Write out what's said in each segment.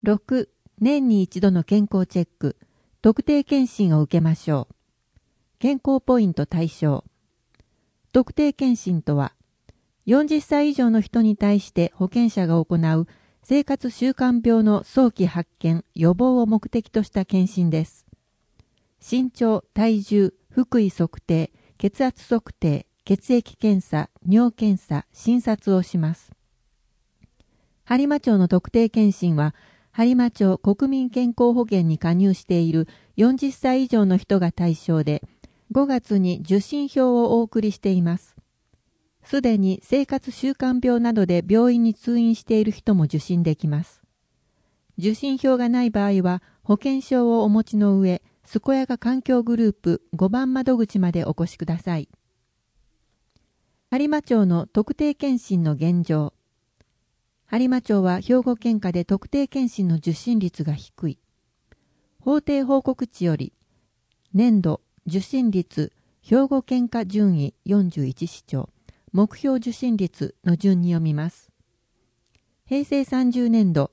6、年に一度の健康チェック、特定健診を受けましょう。健康ポイント対象。特定健診とは、40歳以上の人に対して保険者が行う生活習慣病の早期発見・予防を目的とした検診です。身長、体重、腹囲測定、血圧測定、血液検査、尿検査、診察をします。播磨町の特定健診は、播磨町国民健康保険に加入している40歳以上の人が対象で、5月に受診票をお送りしています。すでに生活習慣病などで病院に通院している人も受診できます。受診票がない場合は、保険証をお持ちの上、健やか環境グループ5番窓口までお越しください。播磨町の特定健診の現状。播磨町は兵庫県下で特定健診の受診率が低い。法定報告値より、年度受診率兵庫県下順位41市町、目標受診率の順に読みます。平成30年度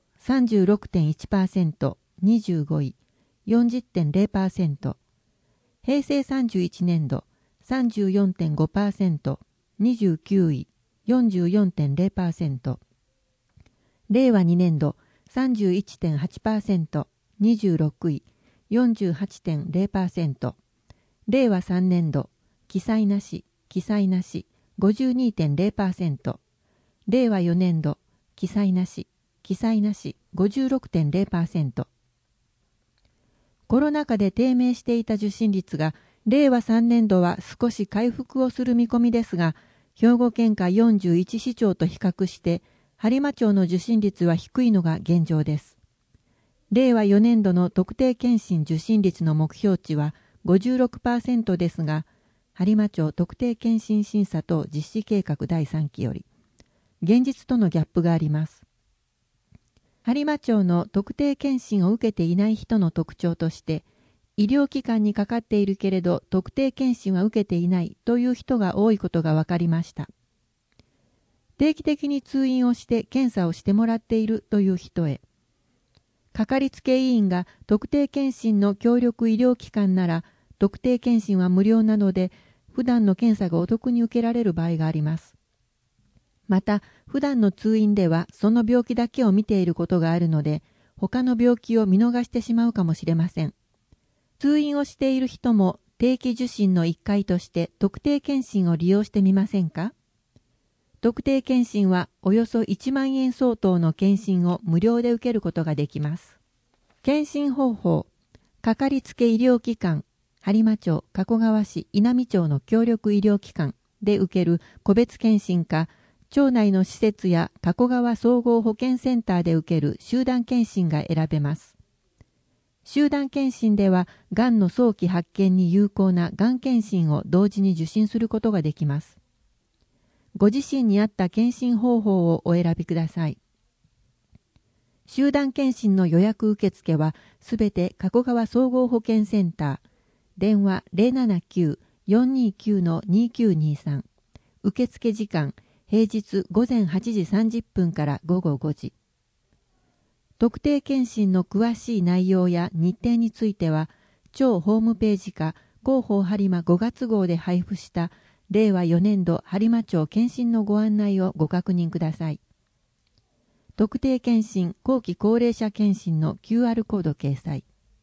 36.1%、25位、40.0%。平成31年度 34.5%、29位、44.0%。令和2年度 31.8%、26位、48.0%。令和3年度、記載なし、記載なし、52.0%。令和4年度、記載なし、記載なし、56.0%。コロナ禍で低迷していた受診率が、令和3年度は少し回復をする見込みですが、兵庫県下41市町と比較して、播磨町の受診率は低いのが現状です。令和4年度の特定健診受診率の目標値は 56% ですが、播磨町特定健診審査等実施計画第3期より、現実とのギャップがあります。播磨町の特定健診を受けていない人の特徴として、医療機関にかかっているけれど特定健診は受けていないという人が多いことが分かりました。定期的に通院をして検査をしてもらっているという人へ、かかりつけ医院が特定健診の協力医療機関なら、特定健診は無料なので、普段の検査がお得に受けられる場合があります。また、普段の通院ではその病気だけを見ていることがあるので、他の病気を見逃してしまうかもしれません。通院をしている人も定期受診の一回として特定健診を利用してみませんか？特定健診はおよそ1万円相当の検診を無料で受けることができます。検診方法、かかりつけ医療機関、播磨町、加古川市、稲美町の協力医療機関で受ける個別検診か、町内の施設や加古川総合保健センターで受ける集団検診が選べます。集団検診では、がんの早期発見に有効ながん検診を同時に受診することができます。ご自身に合った検診方法をお選びください。集団検診の予約受付はすべて加古川総合保健センター、電話 079-429-2923、受付時間平日午前8時30分から午後5時。特定検診の詳しい内容や日程については、町ホームページか広報播磨5月号で配布した令和4年度播磨町検診のご案内をご確認ください。特定検診後期高齢者検診の QR コード掲載。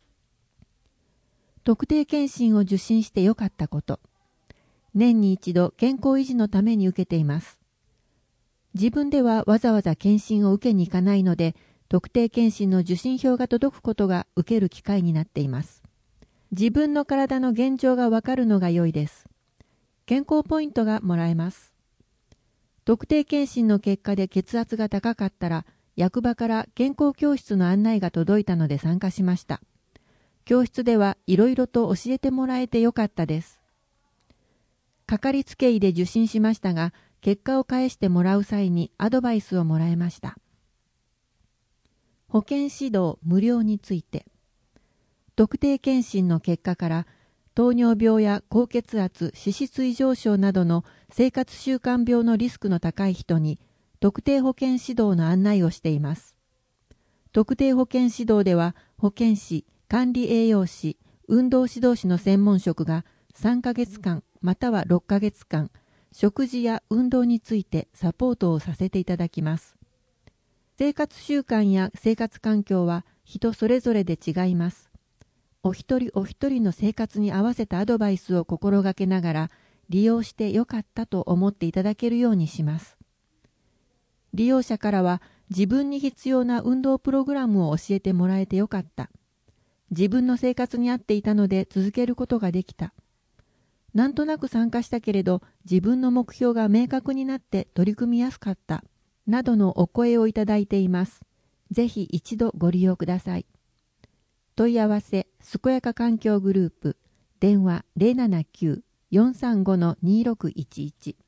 特定検診を受診してよかったこと。年に一度健康維持のために受けています。自分ではわざわざ検診を受けに行かないので、特定検診の受診票が届くことが受ける機会になっています。自分の体の現状がわかるのが良いです。健康ポイントがもらえます。特定検診の結果で血圧が高かったら、役場から健康教室の案内が届いたので参加しました。教室ではいろいろと教えてもらえてよかったです。かかりつけ医で受診しましたが、結果を返してもらう際にアドバイスをもらいました。保健指導無料について。特定検診の結果から、糖尿病や高血圧、脂質異常症などの生活習慣病のリスクの高い人に特定保健指導の案内をしています。 特定保健指導では保健師、管理栄養士、運動指導士の専門職が3ヶ月間または6ヶ月間、食事や運動についてサポートをさせていただきます。生活習慣や生活環境は人それぞれで違います。お一人お一人の生活に合わせたアドバイスを心がけながら利用してよかったと思っていただけるようにします。利用者からは自分に必要な運動プログラムを教えてもらえてよかった。自分の生活に合っていたので続けることができた。なんとなく参加したけれど自分の目標が明確になって取り組みやすかった。などのお声をいただいています。ぜひ一度ご利用ください。問い合わせ、すこやか環境グループ、電話 079-435-2611